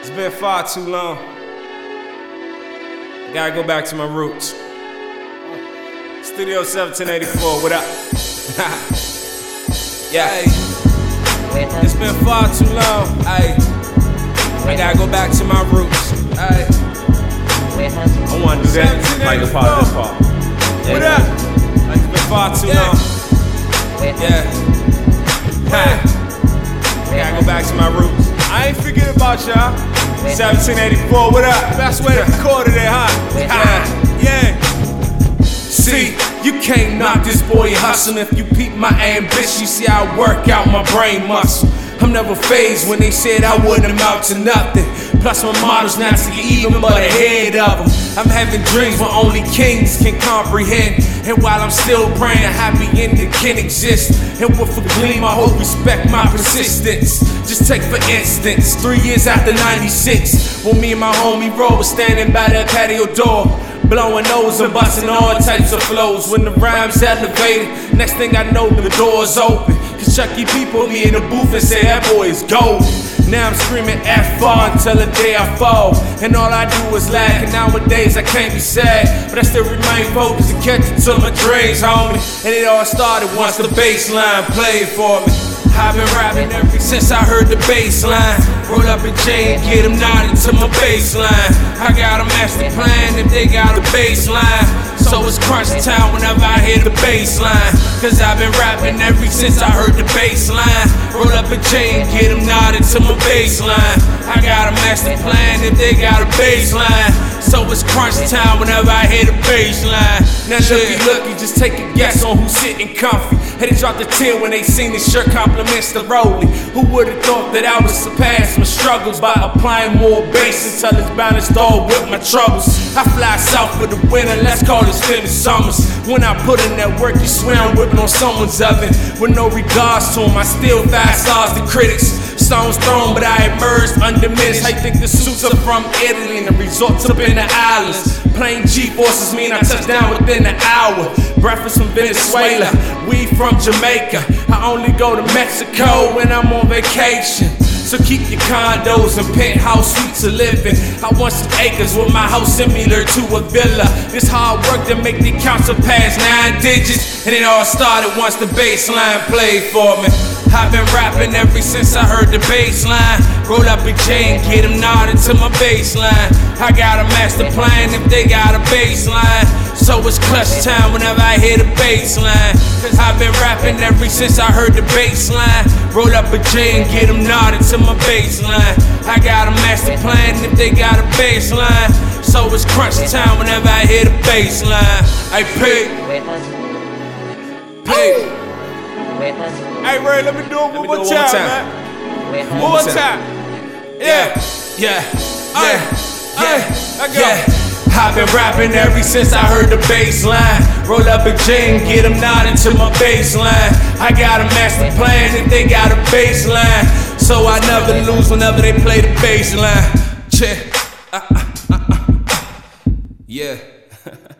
It's been far too long. Gotta go back to my roots. Studio 1784, what up? Yeah. It's been far too long. I gotta go back to my roots. I wanna do that. Like the part, this part. What up? Like it's been far too long. Yeah. I gotta go back to my roots. I ain't forget about y'all. 1784, what up? Best way to record it, huh? Yeah. See, you can't knock this boy hustling. If you peep my ambition, you see I work out my brain muscle. I'm never phased when they said I wouldn't amount to nothing. Plus my motto's not to get even but ahead of them. I'm having dreams where only kings can comprehend. And while I'm still praying, a happy ending can exist. And with a gleam, I hope respect my persistence. Just take for instance, 3 years after 96, when me and my homie Ro was standing by that patio door, blowing nose and busting all types of flows. When the rhymes elevated, next thing I know the door's open. Cause Chucky P put me in the booth and said that boy is gold. Now I'm screaming F-R until the day I fall. And all I do is laugh, and nowadays I can't be sad, but I still remain focused and catch it to my dreams, homie. And it all started once the bass line played for me. I've been rapping ever since I heard the bass line. Roll up a chain, get them nodded to my bass line. I got a master plan if they got a bass line. So it's crunch time whenever I hear the bass line. Cause I've been rapping ever since I heard the bass line. Roll up a chain, get them nodded to my bass line. I got a master plan if they got a bass line. So it's crunch time whenever I hear the bass line. Now looky, just take a guess on who's sitting comfy. Had to drop the 10 when they seen this shirt compliments the rolling. Who would've thought that I would surpass my struggles by applying more bass until it's balanced all with my troubles. I fly south for the winter, let's call it spending summers. When I put in that work, you swear I'm whipping on someone's oven. With no regards to them, I still 5 stars to critics. Stones thrown, but I emerged undiminished. I think the suits are from Italy and the resorts up in the islands. Plain G-forces mean I touch down within an hour. Breakfast from Venezuela, we from Jamaica. I only go to Mexico when I'm on vacation. So keep your condos and penthouse suites to live in. I want some acres with my house similar to a villa. This hard work to make the counts surpass 9 digits. And it all started once the bass line played for me. I've been rapping ever since I heard the bass line. Roll up a chain, get them nodded to my bass line. I got a master plan if they got a bass line. So it's clutch time whenever I hear the bass line. Cause I've been rapping ever since I heard the bass line. Roll up a chain, get them nodded to my bass line. I got a master plan if they got a bass line. So it's crunch time whenever I hear the bass line. I pay. Hey Ray, let me do it one more time, man. One more time. Yeah. I've been rapping ever since I heard the bass line. Roll up a chain, get them nodded to my bass line. I got a master plan if they got a bass line. So I never lose whenever they play the bass line. Yeah.